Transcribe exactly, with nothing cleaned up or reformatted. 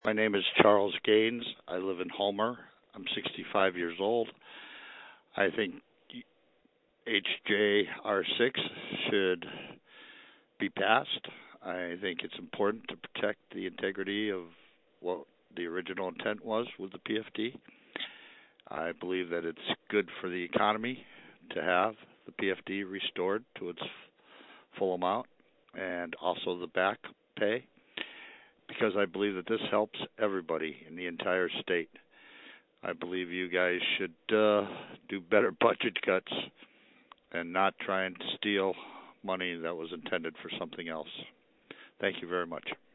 My name is Charles Gaines. I live in Homer. I'm sixty-five years old. I think H J R six should be passed. I think it's important to protect the integrity of what the original intent was with the P F D. I believe that it's good for the economy to have the P F D restored to its full amount and also the back pay because I believe that this helps everybody in the entire state. I believe you guys should uh, do better budget cuts and not try and steal money that was intended for something else. Thank you very much.